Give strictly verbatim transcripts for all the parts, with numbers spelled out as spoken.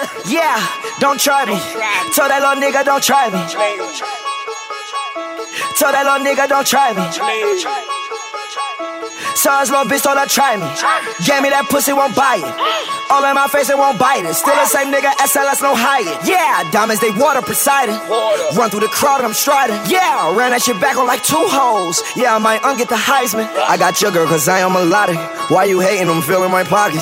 Yeah, don't try me. Tell that little nigga don't try me. Tell that little nigga don't try me. So his little bitch told her try me. Gave me that pussy, won't buy it. All in my face, it won't bite it. Still the same nigga, S L S, no Hyatt. Yeah, diamonds, they water, Poseidon. Run through the crowd, I'm striding. Yeah, ran that shit back on like two hoes. Yeah, I might unget the Heisman. I got your girl, cause I am melodic. Why you hating? I'm feeling my pockets.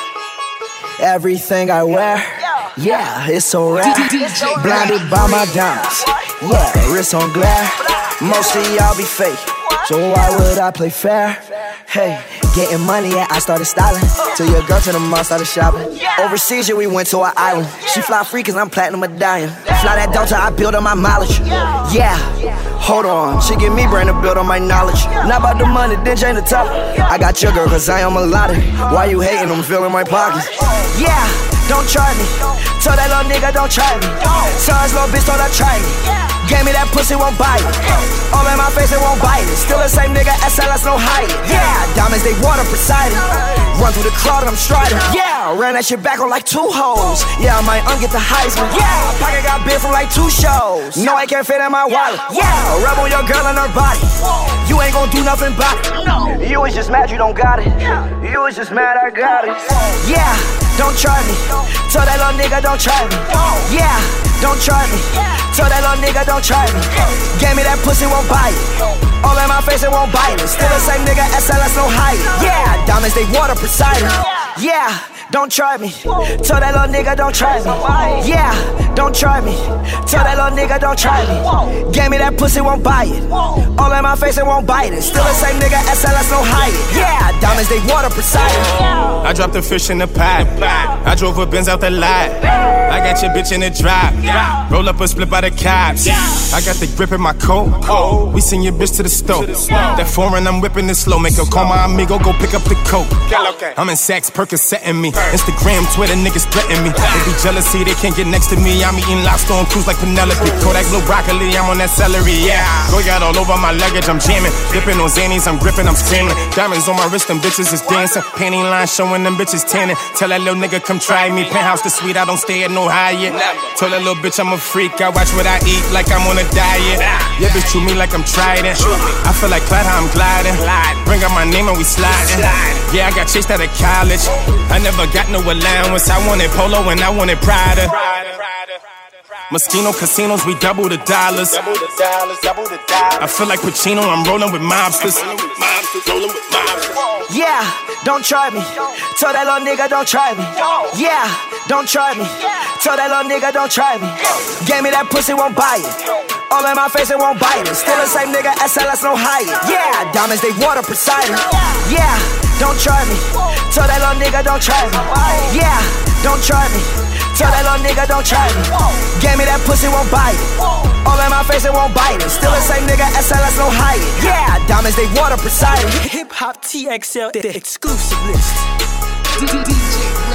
Everything I wear, yeah, it's so rare. Blinded by my diamonds. Yeah, wrist on glare. Most of y'all be fake, so why would I play fair? Hey, getting money, yeah, I started styling. Till your girl to the mall started shopping. Overseas, yeah, we went to an island. She fly free cause I'm platinum medallion. Fly that Delta, I build on my mileage. Yeah, hold on, she give me brain to build on my knowledge. Not about the money, then change the topic. I got your girl cause I am melodic. Why you hating? I'm feeling my pockets. Yeah, don't try me. Tell that little nigga don't try me. So his little bitch told her try me. Gave me that pussy, won't buy it. All in my face, it won't bite it. Still the same nigga, S L S, no Hyatt. Yeah, diamonds, they water, Poseidon. Run through the crowd, I'm striding. Yeah, ran that shit back on like two hoes. Yeah, I might unget the Heisman. Yeah, pocket got big from like two shows. No, I can't fit in my wallet. Yeah, rub on your girl and her body. You ain't gon' do nothing about it. You was just mad you don't got it. You was just mad I got it. Yeah, don't try me. Tell that little nigga don't try me. Yeah, don't try me. Tell that little nigga don't try me. Gave me that pussy, won't buy it. All in my face, it won't bite it. Still the same nigga, S L S, no Hyatt. Yeah, diamonds, they water, Poseidon. Yeah, don't try me. Tell that little nigga don't try me. Yeah, don't try me. Tell that little nigga don't try me. Gave me that pussy, won't buy it. All in my face, it won't bite it. Still the same nigga, S L S, no Hyatt. Yeah, diamonds, they water, Poseidon. I dropped the fish in the pot. I drove a Benz out the lot. I got your bitch in the drop. Roll up a split by the cops. I got the grip in my coat. We send your bitch to the stove. That foreign, I'm whipping it slow. Make her call my amigo, go pick up the coat. I'm in Saks, Percocetting me. Instagram, Twitter, niggas threaten me. They be jealousy, they can't get next to me. I'm eating lobster on cruise like Penelope. Kodak blue broccoli, I'm on that celery, yeah. Go out all over my luggage, I'm jamming. Dipping on Xannies, I'm gripping, I'm screaming. Diamonds on my wrist, them bitches is dancing. Panty line showing them bitches tanning. Tell that little nigga come try me. Penthouse the suite, I don't stay at no Hyatt. Tell that little bitch I'm a freak. I watch what I eat like I'm on a diet. Yeah, bitch, chew me like I'm Trident. I feel like Clyde, how I'm gliding. Bring up my name and we sliding. Yeah, I got chased out of college. I never got no allowance. I wanted Polo and I wanted Prada. Moschino casinos, we double the dollars. I feel like Pacino, I'm rolling with mobsters. Yeah, don't try me. Tell that little nigga don't try me. Yeah, don't try me. Tell that little nigga don't try me. Gave me that pussy, won't buy it. All in my face, it won't bite it. Still the same nigga, S L S, no Hyatt. Yeah, diamonds, they water, Poseidon. Yeah, don't try me. Tell that little nigga don't try me. Yeah, don't try me. Tell that little nigga don't try me. Gave me that pussy, won't buy it. All in my face, it won't bite it. Still the same nigga, S L S, no Hyatt. Yeah, diamonds, they water, Poseidon. Hip Hop T X L, the exclusive list. D J